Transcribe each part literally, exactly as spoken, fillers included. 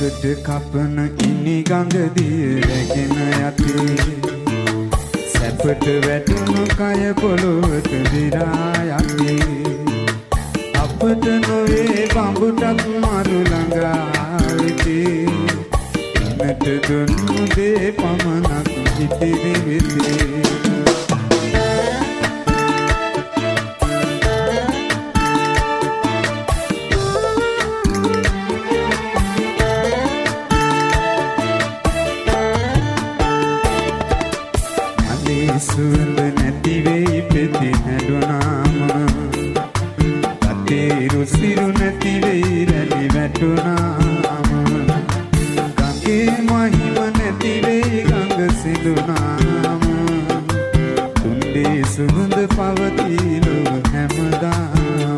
ඇඟට කපන ඉනි ගඟ දිය රැගෙන යති සැපට වැටුණු කය පොළොවට දිරා යති අපට නොවේ බඹුටක් මරු ළඟා වෙති එනට දුන්නු දේ පමණක් ඉතිරි වෙති සුවඳ නැති වෙයි පෙති හැඩුනාම කතේ රුසිරු නැති වෙයි රැලි වැටුනාම ගඟේ මහිම නැති වෙයි ගඟ සිඳුනාම තුන්දේ සුවඳ පවතී ලොව හැමදාම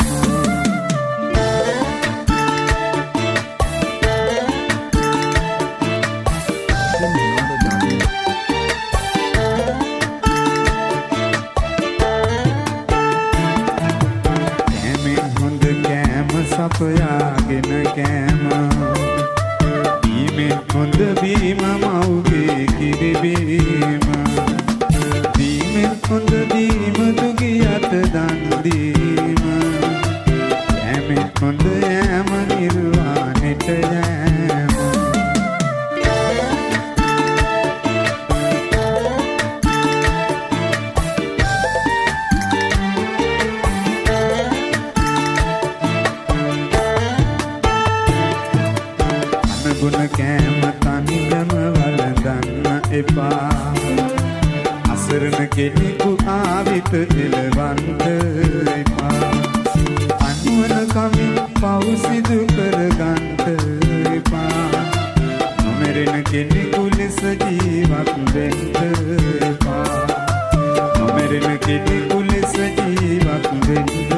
සපයාගෙන කෑම බීමෙන් හොඳ බීම මව්ගේ කිරි බීම බීමෙන් හොඳ බීම දුගියට දන් දීම යෑමෙන් හොඳ යෑම නිර්වාණයට යෑම ගුණ කෑම තනියම වළඳන්න එපා අසරණ කෙනෙකු ආවිත එළවන්න එපා අනුවන කමින් පව් සිදු කරගන්න එපා නොමරෙන කෙනෙකු ලෙස ජීවත් වෙන්න එපා නොමරෙන කෙනෙකු ලෙස ජීවත් වෙන්න